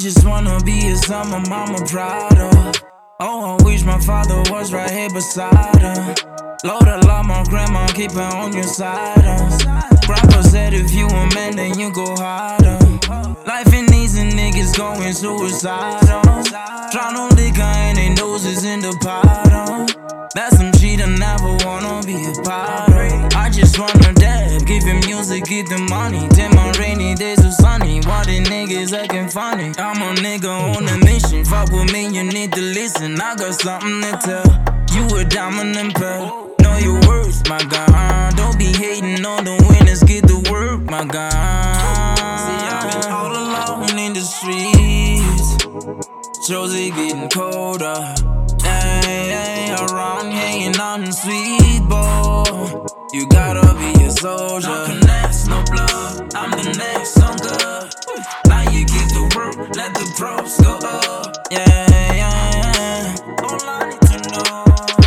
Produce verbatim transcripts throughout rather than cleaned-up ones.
just wanna be a son my mama proud of. Oh, I wish my father was right here beside her. Lord, I love my grandma, keep her on your side. Uh. Grandpa said if you a man, then you go harder. Life in these and niggas going suicidal. Drown on liquor and they noses in the bottom. That's some shit I never wanna be a part of. I just wanna dab, give him music, get the money. Then my rainy days are sunny, while the niggas acting funny. I'm a nigga on a mission, fuck with me, you need to listen. I got something to tell, you a diamond and pearl. Know your worth, my God. Don't be hating on the winners, get the work, my God. See, I've been all alone in the streets. Josie getting colder. Ay, ay, around hanging out in sweet boy. You gotta be a soldier. No connects, no blood. I'm the next, I'm good. Now you get the work, let the pros go up. Yeah, yeah, yeah. All I need to know.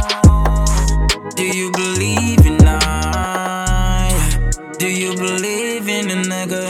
Do you believe in I? Do you believe in a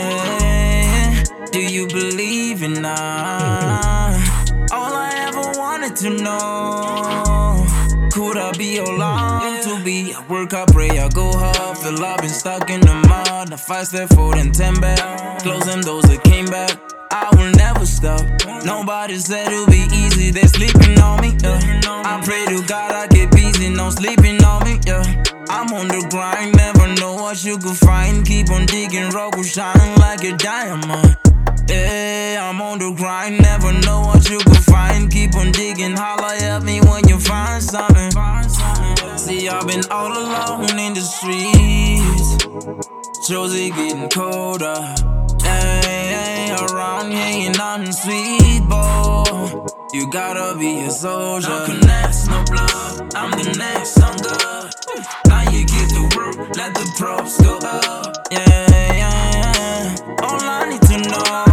nigga? Do you believe in I? All I ever wanted to know. Could I be your love to be? I work, I pray, I go hard. Feel I've been stuck in the mud. I five step forward and ten back. Close them doors that came back. I will never stop. Nobody said it'll be easy. They sleeping on me. Yeah. I pray to God I get busy. No sleeping on me. Yeah. I'm on the grind. Never know what you could find. Keep on digging, rock will shining like a diamond. Yeah, I'm on the grind. Never know what you could find. Keep on digging. Holla at me when you find something. See, I've been all alone in the streets. Josie getting colder. Ay, ay, around hanging out in sweet boy. You gotta be a soldier. No connects, no blood. I'm the next, I'm good. Now you get the work, let the pros go up. Yeah, yeah, yeah. All I need to know.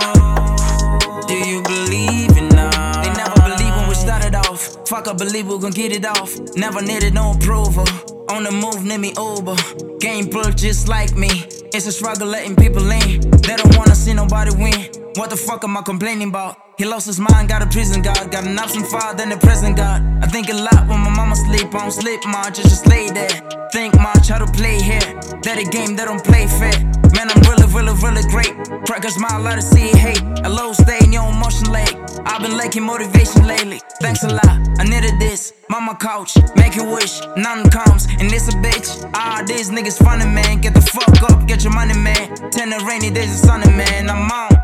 Do you believe in us? They never believe when we started off. Fuck, I believe we gon' get it off. Never needed no approval. On the move, need me Uber. Game built just like me. It's a struggle letting people in. They don't wanna see nobody win. What the fuck am I complaining about? He lost his mind, got a prison guard. Got an option far than the present God. I think a lot when my mama sleep. I don't sleep much, I just lay there. Think much, how to play here. That a game, they don't play fair. Man, I'm really, really, really great. Crack a smile, let us see hate. A low stay in your emotion leg. I've been lacking motivation lately. Thanks a lot, I needed this. Mama couch, make a wish, none comes, and this a bitch. Ah, these niggas funny, man. Get the fuck up, get your money, man. Ten the rainy days, it's sunny, man. I'm on.